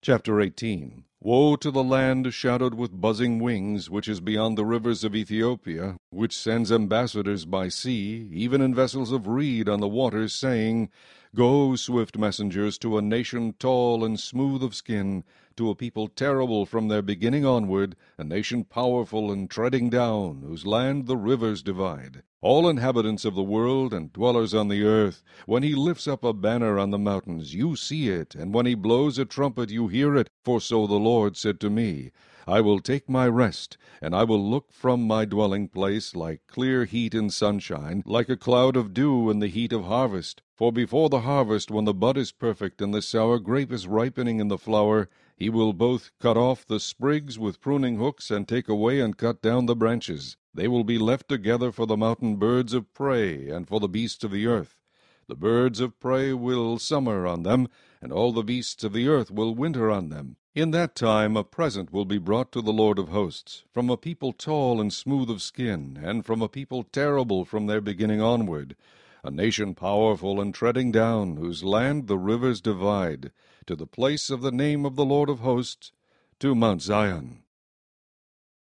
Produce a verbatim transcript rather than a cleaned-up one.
Chapter eighteen. Woe to the land shadowed with buzzing wings, which is beyond the rivers of Ethiopia, which sends ambassadors by sea, even in vessels of reed on the waters, saying, Go, swift messengers, to a nation tall and smooth of skin, to a people terrible from their beginning onward, a nation powerful and treading down, whose land the rivers divide. All inhabitants of the world and dwellers on the earth, when he lifts up a banner on the mountains, you see it, and when he blows a trumpet, you hear it. For so the Lord said to me, I will take my rest, and I will look from my dwelling place like clear heat in sunshine, like a cloud of dew in the heat of harvest. For before the harvest, when the bud is perfect and the sour grape is ripening in the flower, he will both cut off the sprigs with pruning hooks and take away and cut down the branches. They will be left together for the mountain birds of prey and for the beasts of the earth. The birds of prey will summer on them, and all the beasts of the earth will winter on them. In that time a present will be brought to the Lord of hosts, from a people tall and smooth of skin, and from a people terrible from their beginning onward, a nation powerful and treading down, whose land the rivers divide, to the place of the name of the Lord of hosts, to Mount Zion.